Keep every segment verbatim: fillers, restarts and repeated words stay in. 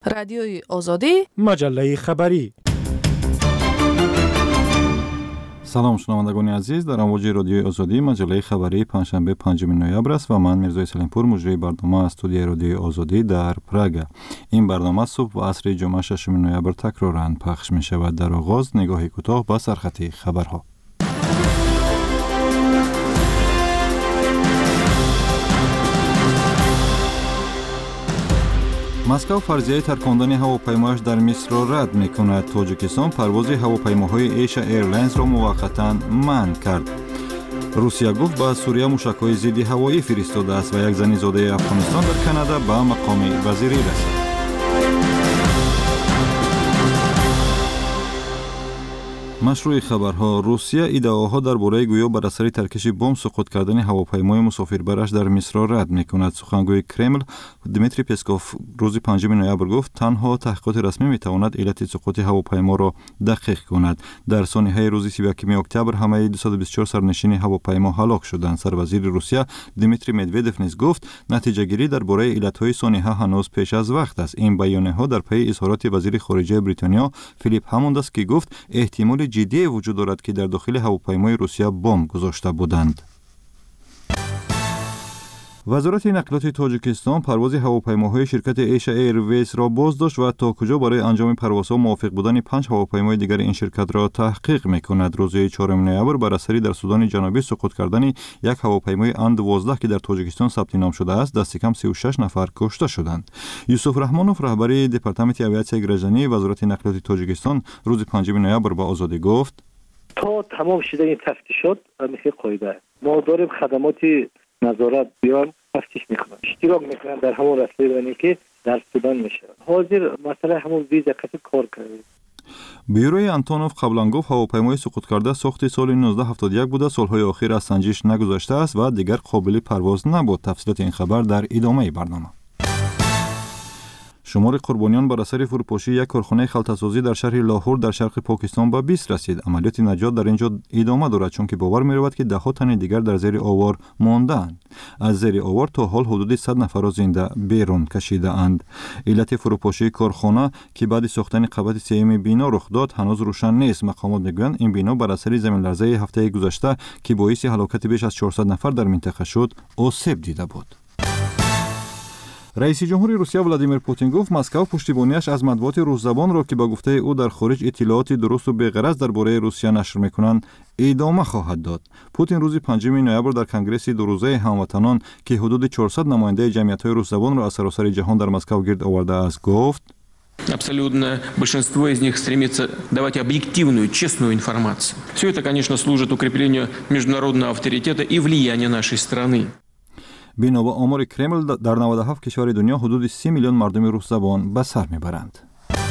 رادیوی آزادی، مجله خبری. سلام شنوندگان عزیز، در امواج رادیوی آزادی مجله خبری پنجشنبه پنجم نوامبر است و من میرزای سلیمپور مجری برنامه استودیوی رادیوی آزادی در پراگ. این برنامه صبح و عصر جمعه ششم نوامبر تکرارا پخش می شود. در آغاز نگاهی کوتاه به سرخط خبرها. مسکو فرضیه ترکاندن هواپیمایش در مصر را رد می‌کند. تاجیکستان پرواز هواپیماهای ایشا ایرلاینز را موقتا منع کرد. روسیه گفت به سوریه موشک‌های ضد هوایی فرستاده است و یک زن زاده افغانستان در کانادا به مقام وزیری رسید. مشروع خبرها. روسیه ادعاها درباره گویا بر اثر ترکش بمب سقوط کردن هواپیمای مسافربرش در مصر را رد می‌کند. سخنگوی کرمل دمیتری پسکوف روز پنجم نوامبر گفت تنها تحقیقات رسمی می‌تواند علت سقوط هواپیما را دقیق کند. در سانحه روز سی و یکم اکتبر همه دویست و بیست و چهار سرنشین هواپیما هلاک شدند. سروزیر روسیه دمیتری مدودف نیز گفت نتیجه گیری درباره علت‌های سانحه هنوز پیش از وقت است. این بیانیه‌ها در پی اظهارات وزیر خارجه بریتانیا فیلیپ هموند است که گفت احتمال جدی وجود دارد که در داخل هواپیمای روسیه بمب گذاشته بودند. وزارت نقلات تاجیکستان پرواز هواپیماهای شرکت ایشا ایرویز را بازداشت و تا کجا برای انجام پروازها موافق بودن پنج هواپیمای دیگر این شرکت را تحقیق می‌کند. روز چهارم نوامبر بر اثر در سودان جنوبی سقوط کردن یک هواپیمای ان دوازده که در تاجیکستان ثبت نام شده است، دست کم سی و شش نفر کشته شدند. یوسف رحمانوف رهبر دپارتمنت اویاسیون گرژنی وزارت نقلات تاجیکستان روز پنجم نوامبر به آزادی گفت تا تمام شدن تفتیشات مثل قاعده ما داریم خدمات نظارت بیان تفتیش میکنن، اشتراک میکنن در همون رسیدگی که در سودان میشه. حاضر مسئله همون ویزا کسی کار کرده. بیروی انتونوف قبلا گفت هواپیمای سقوط کرده ساخت سال نوزده هفتاد و یک بوده، سالهای اخیر از سنجش نگذاشته است و دیگر قابل پرواز نبود. تفصیلات این خبر در ادامه برنامه. شمار قربانیان بر اثر فروپاشی یک کارخانه خلطه‌سازی در شهر لاهور در شرق پاکستان به بیست رسید. عملیات نجات در اینجا ادامه دارد چون که باور می‌رود که ده ها تن دیگر در زیر آوار مانده‌اند. از زیر آوار تا حال حدود صد نفر را زنده بیرون کشیده‌اند. علت فروپاشی کارخانه که بعد ساختن قبت سیم بینا رخ داد هنوز روشن نیست. مقامات می‌گویند این بینا بر اثر زمین لرزه هفته گذشته که باعث هلاکت بیش از چهارصد نفر در منطقه شد آسیب دیده بود. رئیس جمهور روسیه ولادیمیر پوتین گفت مسکو پشتیبانیش از مطبوعات روس‌زبان را که به گفته او در خارج اطلاعات درست و بی‌غرض درباره روسیه نشر می‌کنند ادامه خواهد داد. پوتین روز پنجم نوامبر در کنگره دو روزه هموطنان که حدود چهارصد نماینده جمعیت‌های روس‌زبان را از سراسر جهان در مسکو گرد آورده است گفت Абсолютно большинство из них стремится давать объективную, честную информацию. Все это, конечно, служит укреплению международного авторитета и влияния нашей страны. بنا به آمار کرمل در نود و هفت کشور دنیا حدود سی میلیون مردم روس زبان به سر میبرند.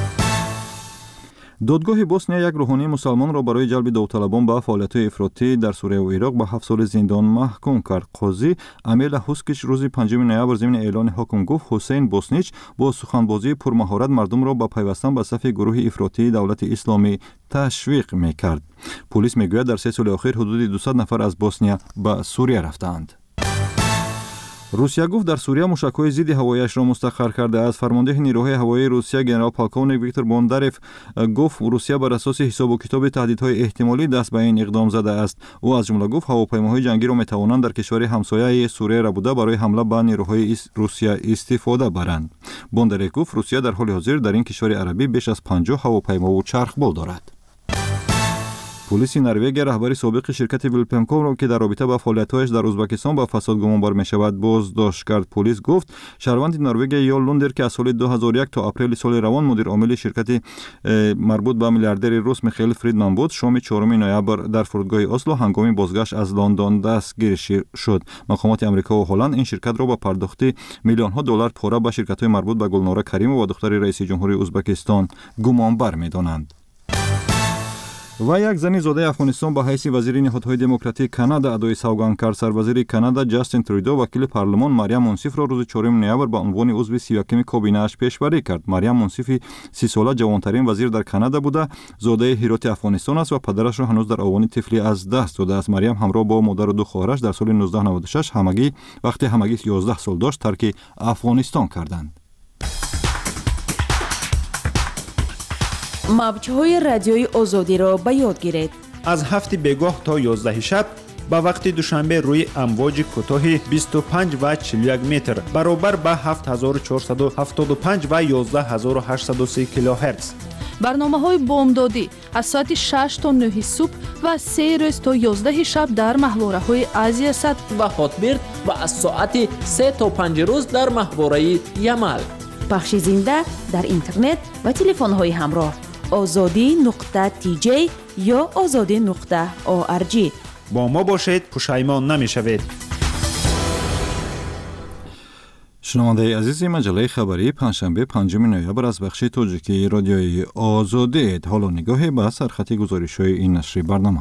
دادگاه بوسنیا یک روحانی مسلمان را برای جلب داوطلبان به فعالیت‌های افراطی در سوریه و عراق به هفت سال زندان محکوم کرد. قاضی امیل هوسکیچ روز پنجم نوامبر ضمن اعلان حکم گفت حسین بوسنیچ با سخنبازی پرمهارت مردم را به پیوستن به صف گروه افراطی دولت اسلامی تشویق میکرد. پلیس میگوید در سه سال اخیر حدود دویست نفر از بوسنیا به سوریه رفتند. روسیه گفت در سوریه موشک‌های ضد هوایی‌اش را مستقر کرده است. فرمانده نیروهای هوایی روسیه ژنرال پالکونیک ویکتور بوندارف گفت روسیه بر اساس حساب و کتاب تهدیدهای احتمالی دست به این اقدام زده است. او از جمله گفت هواپیماهای جنگی را می‌توانند در کشور همسایه سوریه را بوده برای حمله به نیروهای روسیه استفاده برند. بوندارف گفت روسیه در حال حاضر در این کشور عربی بیش از پنجاه هواپیما و چرخبال دارد. پلیس نروژ رهبر سابق شرکت ویلپنکو را که در رابطه با فعالیت‌هایش در ازبکستان با فساد گمانبار می‌شود بازداشت کرد. پلیس گفت شهروند نروژ یال لوندر که از سال دو هزار و یک تا اپریل سال روان مدیر عامل شرکت مربوط به میلیاردر روس میخائیل فریدمن بود، شام چهارم نوامبر در فرودگاه اسلو هنگام بازگشت از لندن دستگیر شد. مقامات آمریکا و هلند این شرکت را با پرداخت میلیون ها دلار پاره به شرکت‌های مربوط به گلناره کریمова و دختر رئیس جمهوری ازبکستان گمانبر می‌دانند. و یک زنی زاده افغانستان به حیث وزیر نهادهای دموکراتیک کانادا ادای سوگند کرد. سروزیر کانادا جاستین ترودو وکیل پارلمان مریم منصف را روز چهارم نوامبر به عنوان عضو سی و یکم کابینه اش پیشبری کرد. مریم منصف سی ساله جوانترین وزیر در کانادا بوده، زاده هرات افغانستان است و پدرش را هنوز در آوان طفلی از دست داده است. مریم همراه با مادر و دو خواهرش در سال نوزده نود و شش همگی وقتی همگی یازده سال داشت ترک افغانستان کردند. موج‌های رادیوی آزادی را به یاد گیرید. از هفت بگاه تا یازده شب با وقت دوشنبه روی امواج کوتاه بیست و پنج و چهل و یک متر برابر با هفت هزار و چهارصد و هفتاد و پنج و یازده هزار و هشتصد و سی کیلوهرتز. برنامه‌های بامدادی از ساعت شش تا نه صبح و سه روز تا یازده شب در محوره‌های آسیا صد و هاتبرد و از ساعت سه تا پنج روز در محوره یمل. پخش زنده در اینترنت و تلفن‌های همراه آزادی نقطه تی جی یا آزادی نقطه او ار جی. با ما باشید، پشیمان نمی‌شوید. شنونده عزیز مجله خبری پنجشنبه پنجم نوامبر از بخش تاجیکی رادیوی آزادی. حالا نگاهی به سرخط گزارش‌های این نشر برنامه.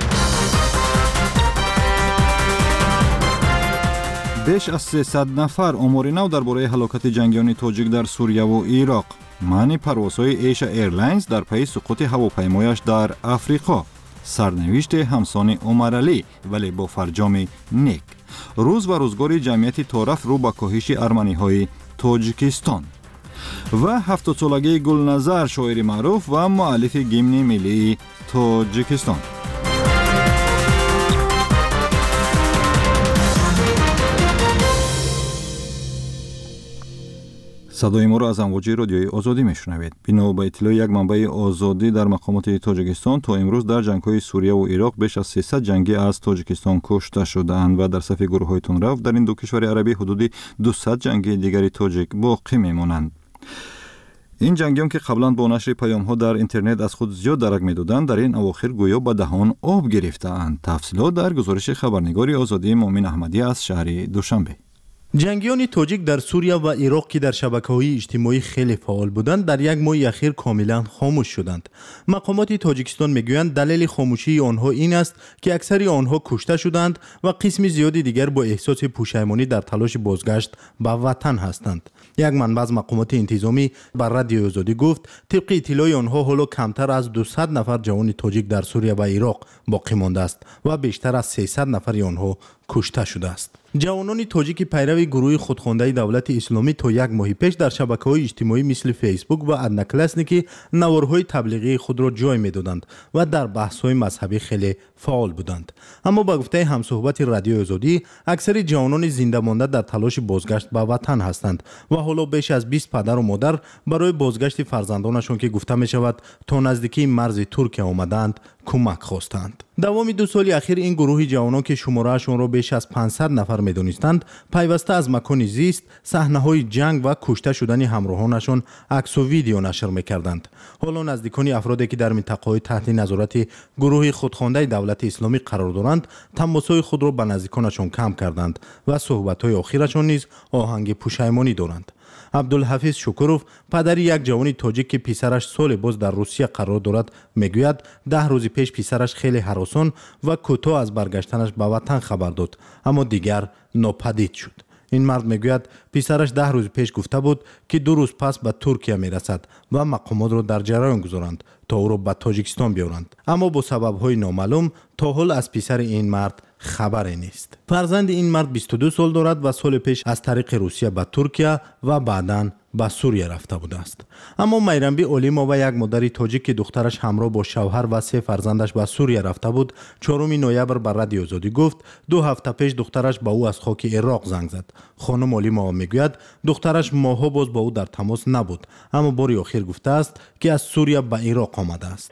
بیش از سیصد نفر آمار نو درباره هلاکت جنگیان تاجیک در سوریه و عراق. معنی پروازهای ایشا ایرلاینز در پی سقوط هواپیمایش در افریقا. سرنوشت همسان عمر علی ولی با فرجام نیک. روز و روزگار جمعیت طرف رو به کاهش ارمنی‌های تاجیکستان. و هفتاد سالگی گلنظر شاعر معروف و مؤلف گیمن ملی تاجیکستان. صدای ما را از امواج رادیوی آزادی میشنوید. بنا به اطلاع یک منبع آزادی در مقامات تاجیکستان تا امروز در جنگ‌های سوریه و عراق بیش از سیصد جنگی از تاجیکستان کشته شدند و در صف گروه‌های تندرو در این دو کشور عربی حدود دویست جنگی دیگری تاجیک باقی میمانند. این جنگیان که قبلا با نشر پیام‌ها در اینترنت از خود زیاد درک می‌دادند در این اواخر گویا به دهان آب گرفته‌اند. تفصیلات در گزارش خبرنگار آزادی مؤمن احمدی از شهر دوشنبه. جنگیان تاجیک در سوریه و عراق که در شبکه‌های اجتماعی خیلی فعال بودند در یک ماه اخیر کاملا خاموش شدند. مقامات تاجیکستان میگویند دلیل خاموشی آنها این است که اکثر آنها کشته شدند و قسم زیادی دیگر با احساس پشیمانی در تلاش بازگشت به وطن هستند. یک منبع از مقامات انتظامی بر رادیو آزادی گفت طبق اطلاع آنها حالا کمتر از دویست نفر جوان تاجیک در سوریه و عراق باقی مانده است و بیشتر از سیصد نفر آنها کشته شده است. جوانان تاجیک پیرو گروه خودخوانده دولت اسلامی تا یک ماه پیش در شبکه‌های اجتماعی مثل فیسبوک و ادناکلاسنیکی نوارهای تبلیغی خود را جای می‌دادند و در بحث‌های مذهبی خیلی فعال بودند. اما با گفته همصحبت رادیو آزادی اکثر جوانان زنده مانده در تلاش بازگشت به وطن هستند و حالا بیش از بیست پدر و مادر برای بازگشت فرزندانشان که گفته می‌شود تا نزدیکی مرز ترکیه آمدند کمک خواستند. دوام دو سال اخیر این گروه جوانان که شماره‌شان را بیش از پانصد نفر می‌دانستند پیوسته از مکان زیست صحنه‌های جنگ و کشته شدن همراهانشان عکس و ویدیو نشر می‌کردند. حالا نزدیکان افرادی که در منطقه‌های تحت نظارت گروه خودخوانده دولت اسلامی قرار دارند تماس‌های خود را به نزدیکانشان کم کردند و صحبت‌های آخرشان نیز آهنگ پشیمانی دارند. عبدالحفیظ شکروف پدر یک جوان تاجیک که پسرش سال باز در روسیه قرار دارد میگوید ده روز پیش پسرش خیلی هراسان و کوتاه از برگشتنش به وطن خبر داد اما دیگر ناپدید شد. این مرد میگوید پسرش ده روز پیش گفته بود که دو روز پس به ترکیه میرسد و مقامات را در جریان گذارند تا او را به تاجیکستان بیارند اما با سبب‌های نامعلوم تا حال از پسر این مرد خبری نیست. فرزند این مرد بیست و دو سال دارد و سال پیش از طریق روسیه به ترکیه و بعداً به سوریه رفته بوده است. اما میرنبی اولیما و یک مادر تاجیک که دخترش همراه با شوهر و سه فرزندش به سوریه رفته بود چهارم نوامبر بر رادیو آزادی گفت دو هفته پیش دخترش با او از خاک عراق زنگ زد. خانم اولیما میگوید دخترش ماها باز با او در تماس نبود اما بار آخر گفته است که از سوریه به عراق آمده است.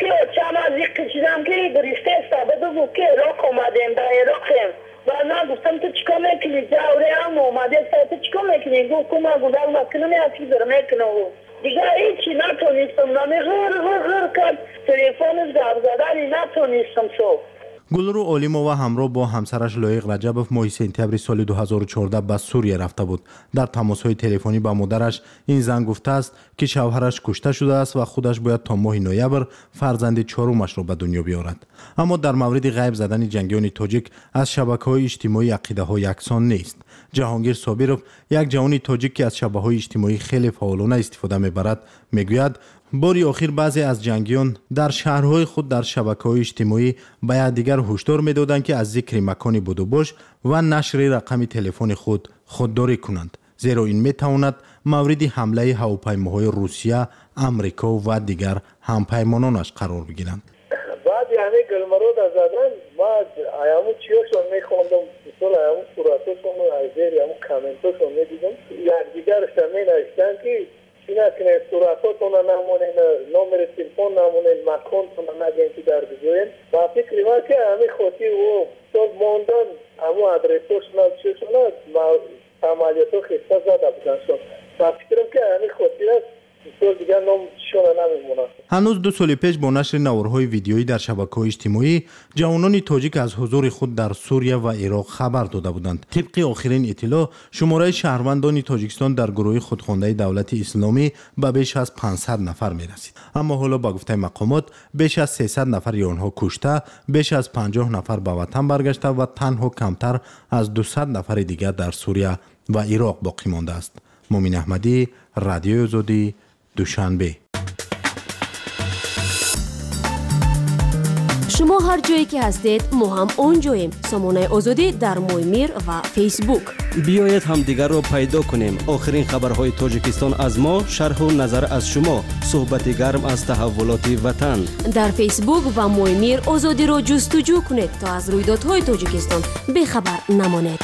بعد گفتم تو چیکار میکنی؟ جوری هم اومده تو چیکار میکنی؟ گفت کما گودال مکنه میافتی در میکنه و دیگه هیچی نتونستم نمی غر غر غر کرد تلفنش گرد زدنی نتونستم سو. گلرو اولیمووا همراه با همسرش لایق رجبوف ماه سپتامبر سال دو هزار و چهارده به سوریه رفته بود. در تماس‌های تلفنی با مادرش این زن گفته است که شوهرش کشته شده است و خودش باید تا ماه نوامبر فرزند چهارمش را به دنیا بیاورد. اما در مورد غیب زدن جنگیان تاجیک از شبکه‌های اجتماعی عقیده‌ها یکسان نیست. جهانگیر صابرов یک جوان تاجیک که از شبکه‌های اجتماعی خیلی فعالانه استفاده می‌برد میگوید باری آخر بعضی از جنگیان در شهرهای خود در شبکه‌های اجتماعی به یکدیگر هشدار می‌دادند که از ذکر مکانی بود و باش و نشر رقم تلفن خود خودداری کنند زیرا این می‌تواند مورد حمله هواپیماهای روسیه، آمریکا و دیگر همپیمانانش قرار بگیرند. بعد یعنی گلمرود از زدن بعد ایامو چیاشون میخوندم بسیار ایامو صورتشون و ایامو کامنتشون میدیدم یک دیگرش می نوشتن که اینا که صورتاتون نمونین، نمر تلفن نمونین، مکانتون نگین که در بجوین و فکر ما که همین خودی و سال موندن همو ادرسوش نوشتشون عملیاتو خسته زده بودنشون و فکرم که همین خودی است بسیار دیگر نمشون نمیمونن. هنوز دو سال پیش با نشر نوارهای ویدیویی در شبکه‌های اجتماعی جوانان تاجیک از حضور خود در سوریه و عراق خبر داده بودند. طبق آخرین اطلاع شماره شهروندان تاجیکستان در گروه خودخوانده دولت اسلامی به بیش از پانصد نفر می‌رسید. اما حالا با گفته مقامات بیش از سیصد نفر آنها کشته، بیش از پنجاه نفر به وطن برگشته و تنها کمتر از دویست نفر دیگر در سوریه و عراق باقی مانده است. مومن احمدی، رادیو آزادی، دوشنبه. شما هر جایی که هستید ما هم اونجاییم. سامانه آزادی در مویمیر و فیسبوک. بیایید هم دیگر رو پیدا کنیم. آخرین خبرهای تاجیکستان از ما، شرح و نظر از شما، صحبت گرم از تحولات وطن. در فیسبوک و مویمیر آزادی رو جستجو کنید تا از رویدادهای تاجیکستان بخبر نمانید.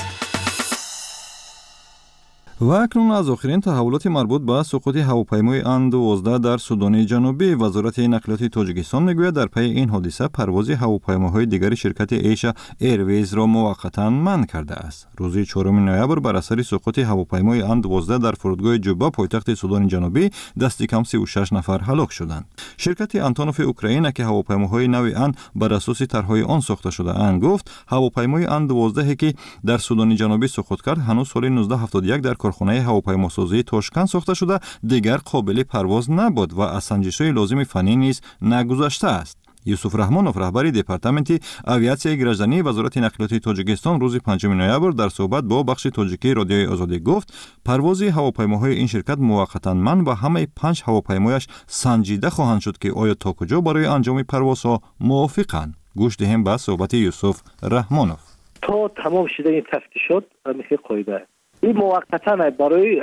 و اکنون از آخرین تحولات مربوط به سقوط هواپیمای ان دوازده در سودان جنوبی، وزارت نقلیات تاجیکستان میگوید در پی این حادثه پرواز هواپیماهای دیگر شرکت ایشا ایرویز را موقتا منع کرده است. روز چهارم نوامبر بر اثر سقوط هواپیمای ان دوازده در فرودگاه جوبا پایتخت سودان جنوبی دست کم سی و شش نفر هلاک شدند. شرکت آنتونوف اوکراین که هواپیماهای نو ان بر اساس طرحهای آن ساخته شده اند گفت هواپیمای ان دوازده که در سودان جنوبی سقوط کرد هنوز سال نوزده هفتاد و یک در کارخانه هواپیماسازی تاشکند ساخته شده دیگر قابل پرواز نبود و از سنجش‌های لازم فنی نیز نگذشته است. یوسف رحمانوف رهبر دپارتمنت آویاسیای گراجدانی وزارت نقلیات تاجیکستان روز پنجم نوامبر در صحبت با بخش تاجیکی رادیوی آزادی گفت پرواز هواپیماهای این شرکت موقتا منع و همه پنج هواپیمایش سنجیده خواهند شد که آیا تا کجا برای انجام پروازها موافقند. گوش دهیم به صحبت یوسف رحمانوف. تا تمام شدن این تفتیشات مثل قاعده این موقتا برای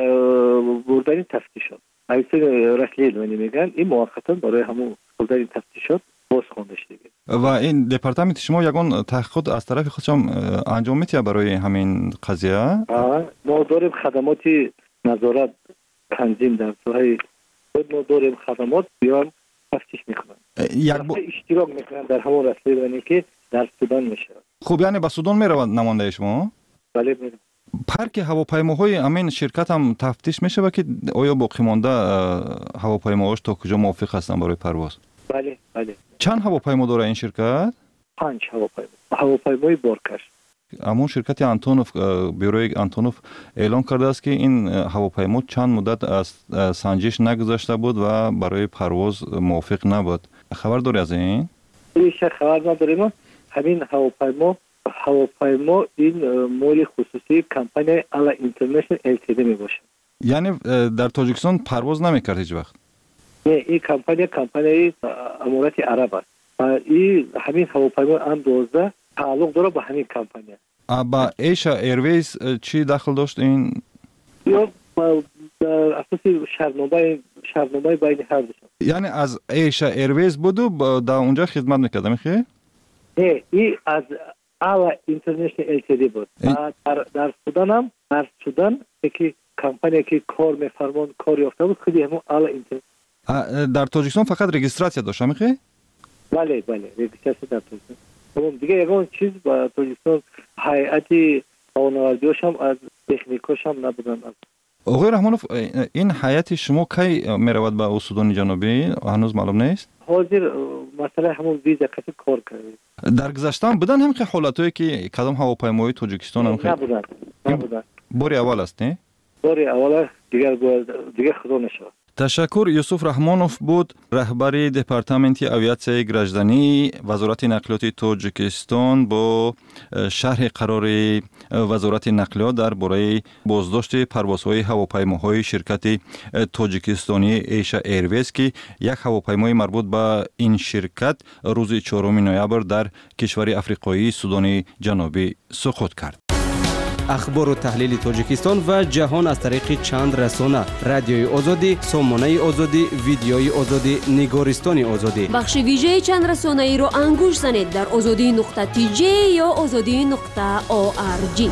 بردن تفتیشات ایسه رسلی علمی میگن این موقتا برای همون بردن تفتیشات باز خوانده شده. و این دپارتمنت شما یگان تحقیقات از طرف خودشم انجام میتیه برای همین قضیه؟ ما داریم خدمات نظارت تنظیم در ساحه ما داریم خدمات بیان تفتیش میکنن یک با... اشتراک میکنن در همون رسلی علمی که در سودان میشه. خب یعنی به سودان میرود نماینده شما؟ بله میره. پارک هواپیماهای همین شرکت هم تفتیش میشه و که آیا باقی مانده هواپیماهاش تا کجا موافق هستن برای پرواز؟ بله بله. چند هواپیما داره این شرکت؟ پنج هواپیما. هواپیمای بارکش. همون شرکت آنتونوف بیروی آنتونوف اعلام کرده است که این هواپیما چند مدت از سنجش نگذشته بود و برای پرواز موافق نبود. خبر داری از این؟ هیچ خبر نداریم. همین هواپیما هواپیما این مال خصوصی کمپانی الا اینترنشنال ال تی دی می باشه. یعنی در تاجیکستان پرواز نمیکرد هیچ وقت؟ نه این کمپانی کمپانی امارات عرب است. این همین هواپیما ام دوازده تعلق داره به همین کمپانی. با ایشا ایرویز چی دخل داشت این؟ یا در اساس شرطنامه شرطنامه بین هر دو. یعنی از ایشا ایرویز بود و در اونجا خدمت میکرد میخوای؟ نه این از الا اینترنشنال ال تی دی بود. در در سودان هم در سودان که کمپانی که کار میفرمان کار یافته بود خودی همون الا اینترنشنال. در تاجیکستان فقط رجیستراسیون داشت میخوای؟ بله بله رجیستراسیون در تاجیکستان. اون دیگه یگان چیز با تاجیکستان هیئتی قانون‌ورزیش هم از تکنیکاش هم نبودن. آقای رحمانوف این هیئت شما کی میرود به سودان جنوبی هنوز معلوم نیست؟ حاضر مثلا همون ویزا کسی کار کرده. در گذشته بودن هم که حالتایی که کدام هواپیمای تاجیکستان هم خیلی نبودن نبودن. باری اول است نه؟ باری اول دیگر دیگر خدا نشود. تشکر. یوسف رحمانوف بود رهبر دپارتمنت آویاسیای گراجدانی وزارت نقلیات تاجیکستان با شرح قرار وزارت نقلیات درباره بازداشت پروازهای هواپیماهای شرکت تاجیکستانی ایشا ایرویز که یک هواپیمای مربوط به این شرکت روز چهارم نوامبر در کشور افریقایی سودان جنوبی سقوط کرد. اخبار و تحلیل تاجیکستان و جهان از طریق چند رسانه: رادیوی آزادی، سامانه آزادی، ویدیوی آزادی، نگارستان آزادی. بخش ویژه چند رسانه ای را انگوش زنید در آزادی نقطه تی جی یا آزادی نقطه او آر جی.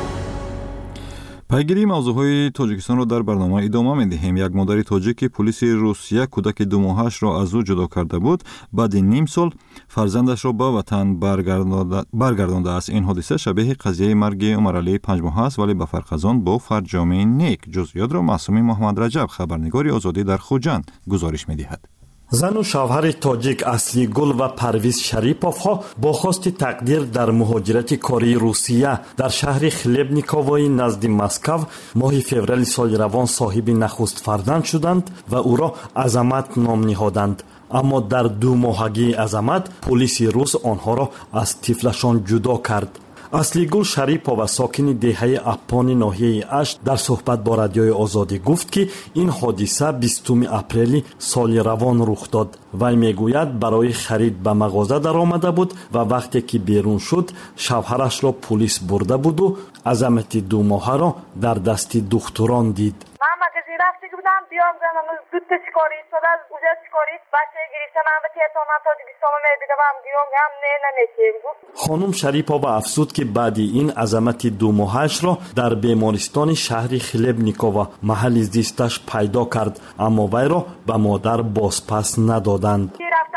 پیگیری موضوعهای تاجیکستان را در برنامه ادامه می‌دهیم. یک مادر تاجیک پلیس روسیه کودک دو ماهش را از او جدا کرده بود. بعد نیم سال فرزندش را به وطن برگردانده است. این حادثه شبیه قضیه مرگ عمرعلی پنج ماه است، ولی به فرق از آن با فرجام نیک. جزئیات را معصومی محمد رجب، خبرنگار آزادی در خوجند، گزارش می‌دهد. زن و شوهر تاجیک اصلی گل و پرویز شریپوف ها با خواست تقدیر در مهاجرت کاری روسیه در شهر خلبنیکووی نزد مسکو ماه فوریه سال روان صاحب نخست فرزند شدند و او را عظمت نام نهادند. اما در دو ماهگی عظمت پلیس روس آنها را از طفلشان جدا کرد. اصلیگل شریپوف ساکن دهه اپان ناحیه اشت در صحبت با رادیوی آزادی گفت که این حادثه بیستم اپریل سال روان رخ داد. وی میگوید برای خرید به مغازه در آمده بود و وقتی که بیرون شد شوهرش را پلیس برده بود و عظمت دو ماهه را در دست دختران دید. رفته بودم بیام زنم زود چیکاری شده از اونجا چیکاری بچه گریسته من به تهران من تاجیکستان میبینم گیرم هم نه نمیشه. خانم شریپوف افزود که بعد این عظمت دو ماهش را در بیمارستان شهر خلبنیکووا محل زیستش پیدا کرد، اما وی را به مادر بازپس ندادند.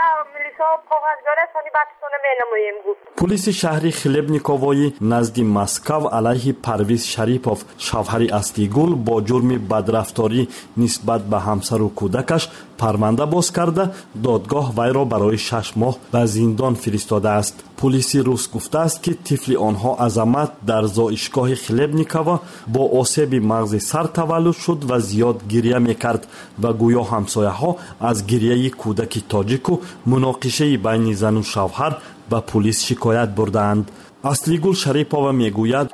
پلیس شهر خلبنیکووی نزد مسکو علیه پرویز شریپوف شوهر اصلیگل با جرم بدرفتاری نسبت به همسر و کودکش پرونده باز کرده دادگاه وی را برای شش ماه به زندان فرستاده است. پلیس روس گفته است که طفل آنها عظمت در زایشگاه خلبنیکووا با آسیب مغز سر تولد شد و زیاد گریه میکرد و گویا همسایه ها از گریه کودک تاجیک و مناقشه بین زن و شوهر به پلیس شکایت بردند. اصلیگل شریپوف میگوید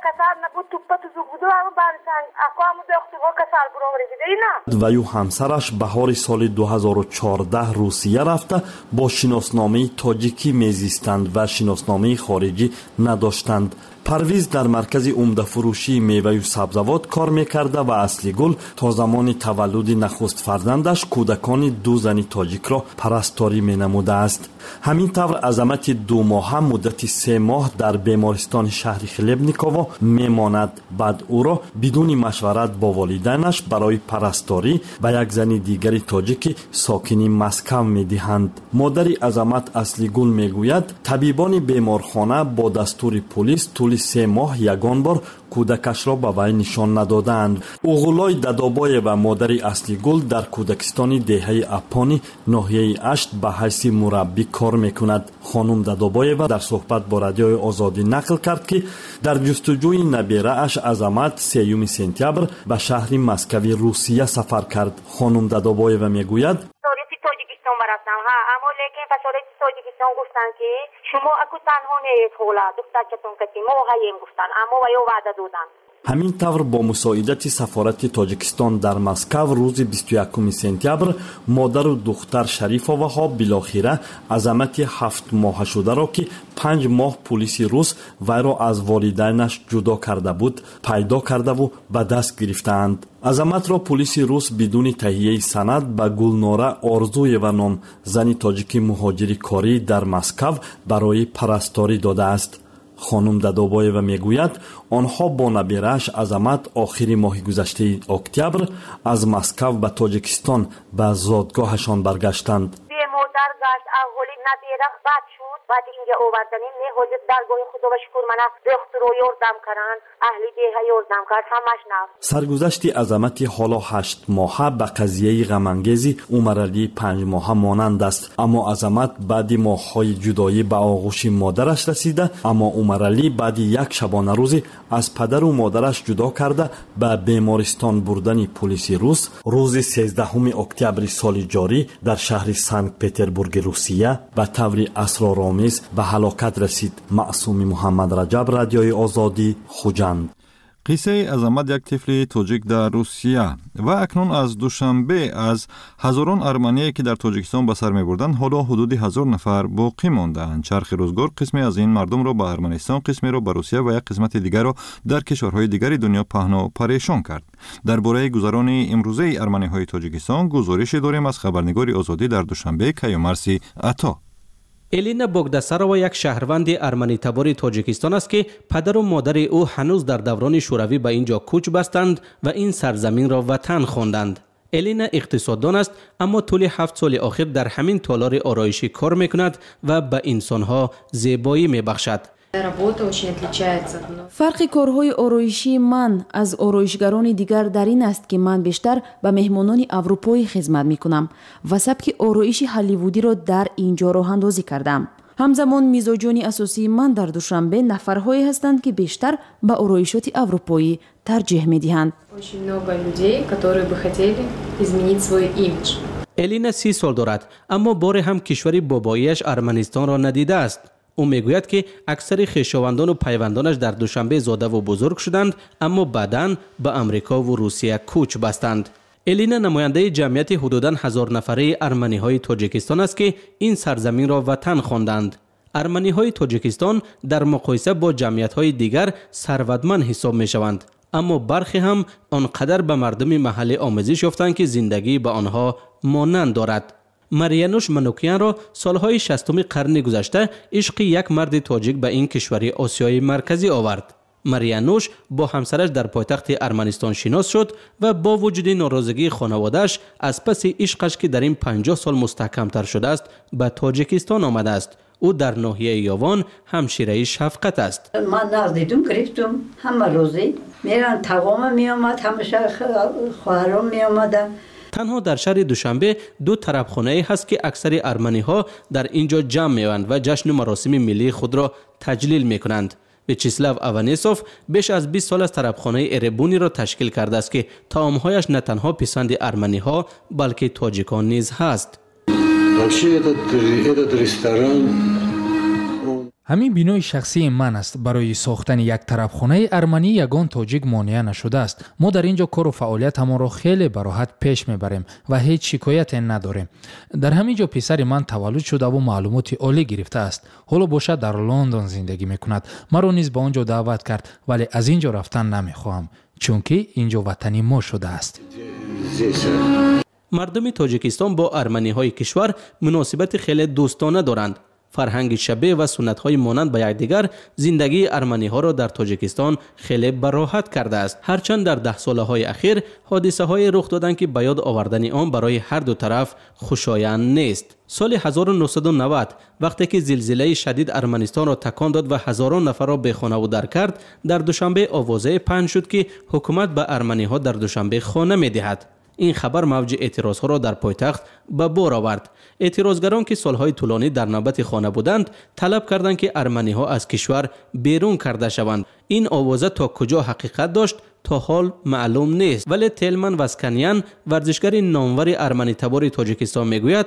و یو همسرش بهار سال دو هزار و چهارده روسیه رفته با شناسنامه تاجیکی میزیستند و شناسنامه خارجی نداشتند. پرویز در مرکز عمده فروشی میوه و سبزوات کار میکرده و اصلیگل تا زمان تولد نخست فرزندش کودکان دو زن تاجیک را پرستاری مینموده است. همین طور عظمت دو ماه مدت سه ماه در بیمارستان شهر خلبنیکووا میماند. بعد او را بدون مشورت با والدینش برای پرستاری به یک زن دیگری تاجیک ساکن مسکو میدهند. مادر عظمت اصلیگل میگوید طبیبان بیمارخانه با دستور پلیس طول سه ماه یگان بار کودکش را به وی نشان ندادند. اوغلای ددابای و مادر اصلیگل در کودکستان دهه اپانی ناحیه اشت به حیث مربی کار میکند. خانم ددابای و در صحبت با رادیوی آزادی نقل کرد که در جستجوی نبیره اش عظمت سیوم سپتامبر به شهر مسکوی روسیه سفر کرد. خانم ددابای و میگوید ها اما لیکن فسالت تاجیکستان گفتن که شما اکو تنها نیت خولا دخترچتون کتی ما هایم گفتن اما ویو وعده دادن. همین طور با مساعدت سفارت تاجیکستان در مسکو روز بیست و یکم سپتامبر مادر و دختر شریپوف ها بالاخره عظمت هفت ماه شده را که پنج ماه پلیس روس وی را از والدینش جدا کرده بود پیدا کرده و به دست گرفتند. عظمت را پلیس روس بدون تهیه سند به گلناره آرزوی و نام زن تاجیک مهاجر کاری در مسکو برای پرستاری داده است. خانم ددابای و میگوید آنها با نبیرش عظمت آخر ماه گذشته اکتبر از مسکو به تاجیکستان به زادگاهشان برگشتند. مادر گشت اولی نبیره بد شد بعد اینجا آوردنیم نه حاجت درگاه خدا و شکر منه دختر رو یردم کردن اهلی دیه یردم کرد همش نفت. سرگذشت عظمت حالا هشت ماهه به قضیه غمانگیزی عمرعلی پنج ماهه مانند است، اما عظمت بعد ماههای جدایی به آغوش مادرش رسیده، اما عمرعلی بعد یک شبانه روزی از پدر و مادرش جدا کرده به بیمارستان بردن پلیس روس روز سیزدهم اکتبر سال جاری در شهر سنت پترزبورگ روسیه به طور اسرارآمیز به هلاکت رسید. معصوم محمد رجب، رادیوی آزادی، خوجند. قصه از آمد یک طفل تاجیک در روسیه و اکنون از دوشنبه از هزاران ارمنی که در تاجیکستان به سر می‌بردند حالا حدود هزار نفر باقی ماندند. چرخ روزگار قسمی از این مردم را به ارمنستان، قسمی را به روسیه و یک قسمت دیگر را در کشورهای دیگر دنیا پهنا و پریشان کرد. درباره گذران امروزه ارمنی‌های تاجیکستان گزارش داریم از خبرنگار آزادی در دوشنبه کیومرثی عطا. الینا بوگداساروا یک شهروند ارمنی تبار تاجیکستان است که پدر و مادر او هنوز در دوران شوروی به اینجا کوچ بستند و این سرزمین را وطن خواندند. الینا اقتصاددان است اما طول هفت سال آخر در همین تالار آرایشی کار میکند و به انسانها زیبایی میبخشد. فرق کارهای آرایشی من از آرایشگران دیگر در این است که من بیشتر به مهمانان اروپایی خدمت میکنم و سبک آرایش هالیوودی را در اینجا راه اندازی کردم. همزمان میزاجان اساسی من در دوشنبه نفرهایی هستند که بیشتر به آرایشات اروپایی ترجیح میدهند. الینا سی سال دارد اما بار هم کشور باباییش ارمنستان را ندیده است. او میگوید که اکثر خویشاوندان و پیوندانش در دوشنبه زاده و بزرگ شدند اما بعداً به امریکا و روسیه کوچ بستند. الینا نماینده جمعیت حدوداً هزار نفره ارمنی های تاجیکستان است که این سرزمین را وطن خواندند. ارمنی های تاجیکستان در مقایسه با جمعیت های دیگر ثروتمند حساب می شوند اما برخی هم آنقدر به مردم محلی آموزش یافتند که زندگی به آنها مانند دارد. مریانوش منوکیان را سالهای شصتم قرن گذشته عشق یک مرد تاجیک به این کشور آسیای مرکزی آورد. مریانوش با همسرش در پایتخت ارمنستان شناس شد و با وجود ناراضگی خانواده‌اش از پس عشقش که در این پنجاه سال مستحکم‌تر شده است به تاجیکستان آمده است. او در ناحیه یاوان همشیره شفقت است. من نزدیدم گرفتم همه روزی میرن تقام می آمد همیشه خواهرام می آمدن. تنها در شهر دوشنبه دو طربخانه هست که اکثر ارمنی ها در اینجا جمع می‌اند و جشن و مراسم ملی خود را تجلیل می‌کنند. ویچسلاو آوانیسوف بیش از بیست سال از طربخانه اربونی را تشکیل کرده است که طعام‌هایش نه تنها پسند ارمنی ها بلکه تاجیکان نیز هست. همین بینای شخصی من است. برای ساختن یک طربخانه ارمنی یگان تاجیک مانع نشده است. ما در اینجا کار و فعالیت همان را خیلی به راحت پیش میبریم و هیچ شکایت نداریم. در همین جا پسر من تولد شده و معلومات عالی گرفته است. حالا باشد در لندن زندگی میکند. مرا نیز به آنجا دعوت کرد ولی از اینجا رفتن نمیخواهم چون که اینجا وطنی ما شده است. مردم تاجیکستان با ارمنی های کشور مناسبت خیلی دوستانه دارند. فرهنگ شبیه و سنت های مانند به یکدیگر زندگی ارمنی ها را در تاجیکستان خیلی براحت کرده است. هرچند در ده ساله های اخیر حادثه های رخ دادند که به یاد آوردن آن برای هر دو طرف خوشایند نیست. سال هزار و نهصد و نود وقتی که زلزله شدید ارمنستان را تکان داد و هزاران نفر را به خانه و در کرد، در دوشنبه آوازه پخش شد که حکومت به ارمنی ها در دوشنبه خانه می دهد. این خبر موج اعتراض ها را در پایتخت به بار آورد. اعتراضگران که سالهای طولانی در نوبت خانه بودند طلب کردند که ارمنی ها از کشور بیرون کرده شوند. این آوازه تا کجا حقیقت داشت تا حال معلوم نیست، ولی تلمن واسکنیان ورزشگر نامور ارمنی تبار تاجیکستان میگوید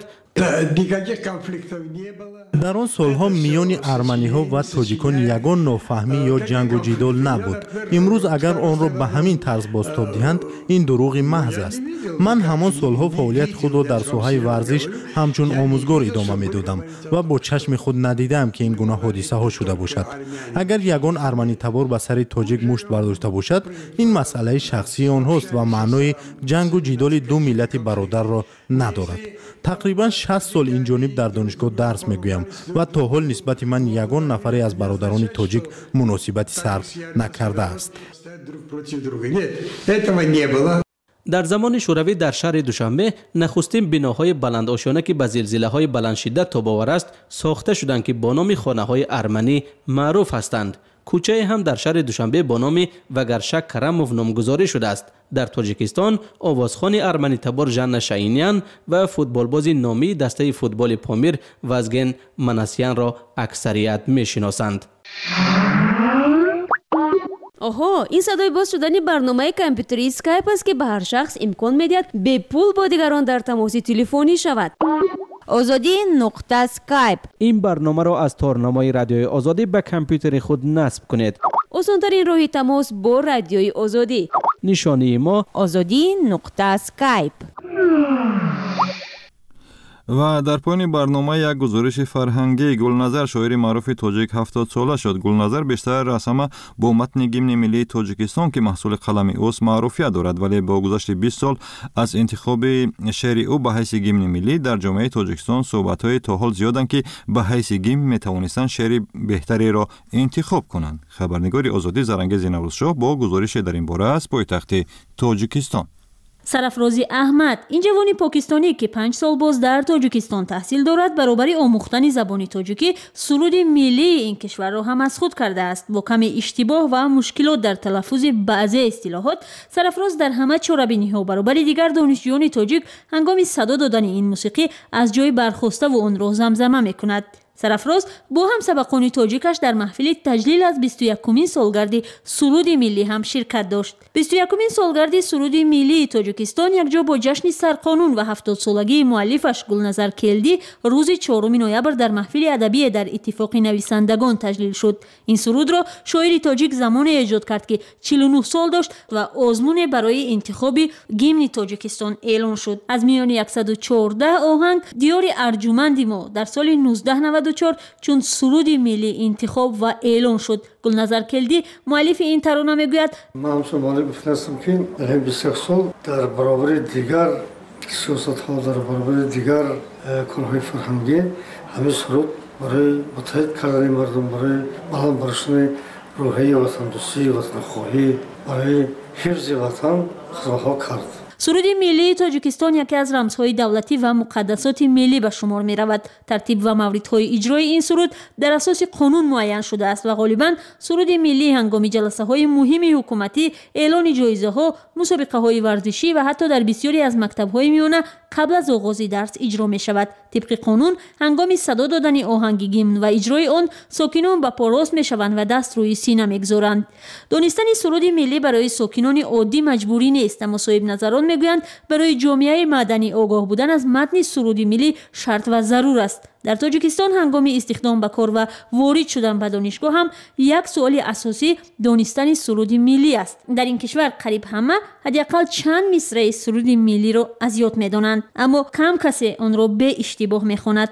در آن سالها میان ارمنی ها و تاجیکان یگان نافهمی یا جنگ و جدال نبود. امروز اگر آن را به همین طرز بازتاب دهند این دروغ محض است. من همان سالها فعالیت خود را در ساحه ورزش همچون آموزگار ادامه میدادم و با چشم خود ندیدم که این گونه حادثه ها شده باشد. اگر یگان ارمنی تبار به سر تاجیک مشت برداشته باشد این مسئله شخصی آنهاست و معنای جنگ و جدال دو ملت برادر را ندارد. تقریبا شصت سال این جانب در دانشگاه درس میگویم و تا حال نسبت من یگان نفری از برادران تاجیک مناسبتی صرف نکرده است. در زمان شوروی در شهر دوشنبه نخستین بناهای بلند آشیانه که به زلزله‌های بلند شدت تاب‌آور است ساخته شدند که با نام خانه‌های ارمنی معروف هستند. کوچه هم در شهر دوشنبه با نام وگرشک کرموف نامگذاری شده است. در تاجیکستان آوازخوان ارمنی تبار ژن شاینیان و فوتبالباز نامی دسته فوتبال پامیر وزگن مناسیان را اکثریت میشناسند. آها، این صدای باز شدن برنامه کامپیوتری اسکایپ است که به هر شخص امکان میدهد به پول با دیگران در تماس تلفنی شود. آزادی نقطه اسکایپ. این برنامه را از تارنمای رادیوی آزادی به کامپیوتر خود نصب کنید. осонтарин роҳи тамос бо радиои озодӣ. нишони мо озодӣ нуқта скайп. ва дар поёни барнома як гузориши фарҳангӣ. Гулназар, шоири маъруфи тоҷик, ҳафтод сола шуд. Гулназар бештар аз ҳама бо матни гимни миллии Тоҷикистон ки маҳсули қалами ӯст маъруфият дорад, вале бо гузашти бист сол аз интихоби шеъри ӯ ба ҳайси гимни миллӣ дар ҷомеаи Тоҷикистон суҳбатҳои то ҳол зиёданд ки ба ҳайси гимн метавонистанд шеъри беҳтареро интихоб кунанд. Хабарнигори Озодӣ Зарангези Наврӯзшоҳ бо гузорише дар ин бора аз пойтахти Тоҷикистон. сарафрози аҳмад, ин ҷавони покистонӣ ки панҷ сол боз дар Тоҷикистон таҳсил дорад, баробари омӯхтани забони тоҷикӣ суруди миллии ин кишварро ҳам аз худ кардааст. Бо ками иштибоҳ ва мушкилот дар талаффузи баъзе истилоҳот, сарафроз дар ҳама чорабиниҳо баробари дигар донишҷӯёни тоҷик ҳангоми садо додани ин мусиқӣ аз ҷой бархоставу онро замзама мекунад. сарафроз бо ҳамсабақони тоҷикаш дар маҳфили таҷлил аз бисту якумин солгарди суруди миллӣ ҳам ширкат дошт. бисту якумин солгарди суруди миллии Тоҷикистон якҷо бо ҷашни сарқонун ва ҳафтодсолагии муаллифаш Гулназар Келдӣ рӯзи чоруми ноябр дар маҳфили адабие дар Иттифоқи нависандагон таҷлил шуд. Ин сурудро шоири тоҷик замоне эҷод кард ки чилу нӯҳ сол дошт ва озмуне барои интихоби гимни Тоҷикистон эълон шуд. Аз миёни яксаду чордаҳ оҳанг диёри арҷуманди мо дар соли нуздаҳ наваду чор чун суруди миллӣ интихоб ва эълон шуд. Гулназар Келдӣ муаллифи ин тарона мегӯяд: ман ҳамчун маълим гуфтастам ки дар ин бисту як сол дар баробари дигар сиёсатҳо, дар баробари дигар корҳои фарҳангӣ ҳамин суруд барои муттаҳид кардани мардум, барои баланд баршудани рӯҳияи ватандӯстӣ, ватанхоҳӣ, барои ҳифзи ватан хизматҳо кард. суруди миллии Тоҷикистон яке аз рамзҳои давлатӣ ва муқаддасоти миллӣ ба шумор меравад. Тартиб ва мавридҳои иҷрои ин суруд дар асоси қонун муайян шудааст ва ғолибан суруди миллӣ ҳангоми ҷаласаҳои муҳими ҳукуматӣ, эълони ҷоизаҳо, мусобиқаҳои варзишӣ ва ҳатто дар бисёре аз мактабҳои миёна қабл аз оғози дарс иҷро мешавад. тибқи қонун ҳангоми садо додани оҳанги гимн ва иҷрои он сокинон ба по рост мешаванд ва даст рӯи сина мегзоранд. Донистани суруди миллӣ барои сокинони оддӣ маҷбурӣ нест, аммо соҳибназарон мегӯянд барои ҷомеаи маданӣ огоҳ будан аз матни суруди миллӣ шарт ва зарур аст. дар Тоҷикистон ҳангоми истихдом ба кор ва ворид шудан ба донишгоҳ ҳам як суоли асосӣ донистани суруди миллӣ аст. дар ин кишвар қариб ҳама ҳадиақал чанд мисраи суруди миллиро аз ёд медонанд, аммо кам касе онро бе иштибоҳ мехонад.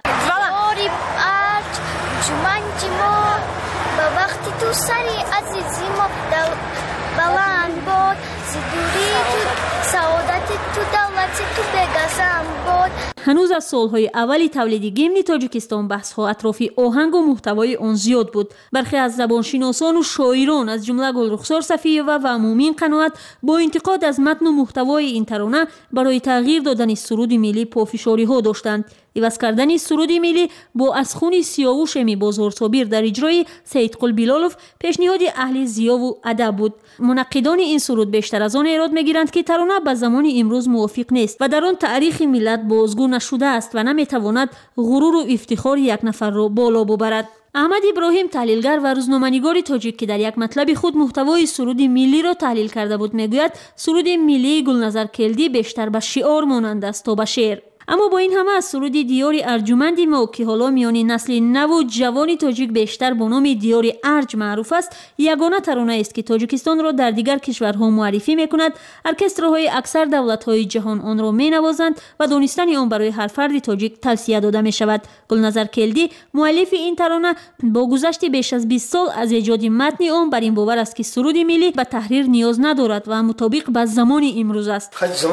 ҳанӯз аз солҳои аввали тавлиди гимни Тоҷикистон баҳсҳо атрофи оҳангу муҳтавои он зиёд буд. бархе аз забоншиносону шоирон аз ҷумла Гулрухсор Сафиёва ва Муъмин Қаноат бо интиқод аз матну муҳтавои ин тарона барои тағйир додани суруди миллӣ пофишориҳо доштанд. иваз кардани суруди миллӣ бо аз хуни Сиёвушеми Бозорсобир дар иҷрои Саидқул Билолов пешниҳоди аҳли зиёву адаб буд. мунаққидони ин суруд бештар аз он эрод мегиранд ки тарона ба замони имрӯз мувофиқ нест ва дар он таърихи миллат бозгӯ нашудааст ва наметавонад ғуруру ифтихори як нафарро боло бубарад. Аҳмад Иброҳим, таҳлилгар ва рӯзноманигори тоҷик, ки дар як матлаби худ муҳтавои суруди миллиро таҳлил карда буд, мегӯяд суруди миллии Гулназар Келдӣ бештар ба шиор монанд аст то ба шеър. аммо бо ин ҳама суруди диёри арҷуманди мо ки ҳоло миёни насли наву ҷавони тоҷик бештар бо номи диёри арҷ маъруф аст, ягона таронаест ки Тоҷикистонро дар дигар кишварҳо муаррифӣ мекунад. оркестрҳои аксар давлатҳои ҷаҳон онро менавозанд ва донистани он барои ҳар фарди тоҷик тавсия дода мешавад. Гулназар Келдӣ, муаллифи ин тарона, бо гузашти беш аз бист сол аз эҷоди матни он бар ин бовар аст ки суруди миллӣ ба таҳрир ниёз надорад ва мутобиқ ба замони имрӯз аст.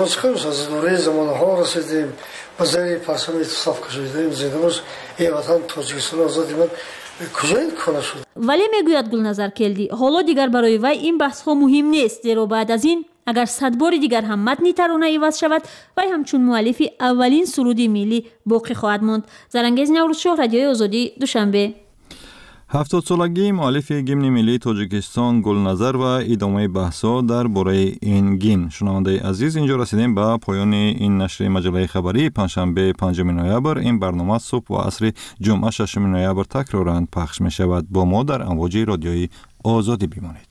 ба зари парчами итисоф кашидаем зинда бош, ин ватан Тоҷикистон озоди ман куҷои кона шуд. Вале мегӯяд Гулназар Келдӣ, ҳоло дигар барои вай ин баҳсҳо муҳим нест, зеро баъд аз ин агар садбори дигар ҳам матни тарона иваз шавад, вай ҳамчун муаллифи аввалин суруди миллӣ боқӣ хоҳад монд. Зарангез Наврӯзшоҳ, Радиои Озодӣ, Душанбе. ҳафтодсолагии муаллифи гимни миллии Тоҷикистон Гулназар ва идомаи баҳсҳо дар бораи ин гимн. Шунавандаи азиз, инҷо расидем ба поёни ин нашри маҷаллаи хабарӣ панҷшанбе панҷуми ноябр. Ин барнома субҳ ва асри ҷумъа шашуми ноябр такроран пахш мешавад. Бо мо дар амвоҷи Радиои Озодӣ бимонед.